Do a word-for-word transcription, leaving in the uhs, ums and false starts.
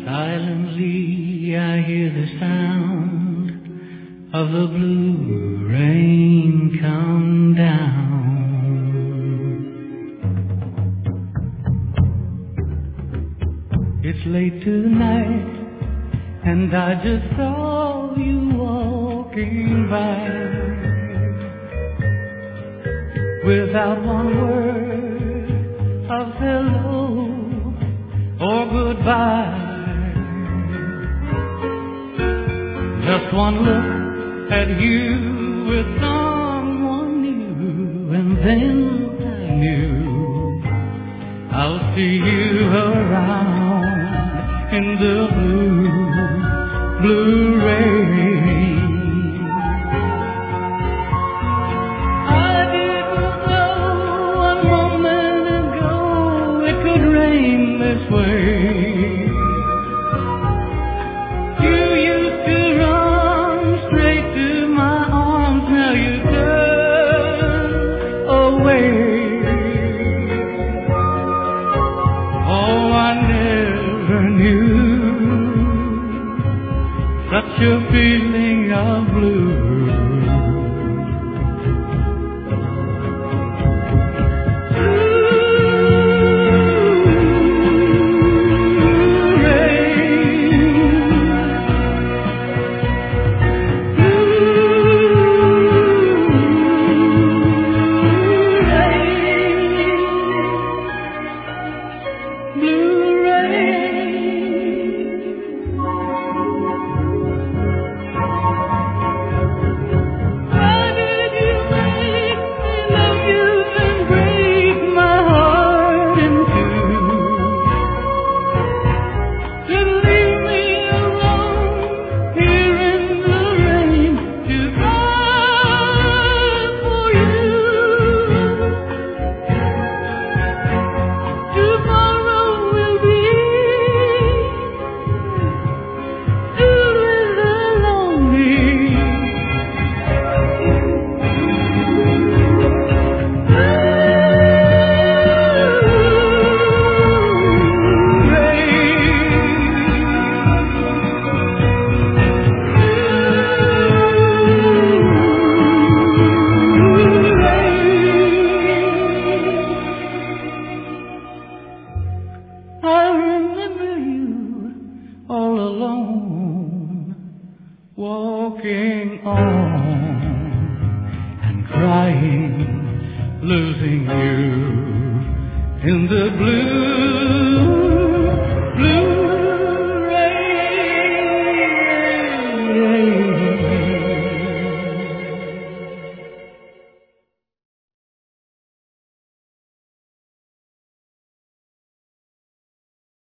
Silently I hear the sound of the blue rain come down. It's late tonight and I just saw you walking by without one word of hello or goodbye. Just one look at you with someone new, and then I knew I'll see you around in the blue, blue rain. I didn't know a moment ago it could rain this way. Such a feeling of blue. Walking on and crying, losing you in the blue, blue rain.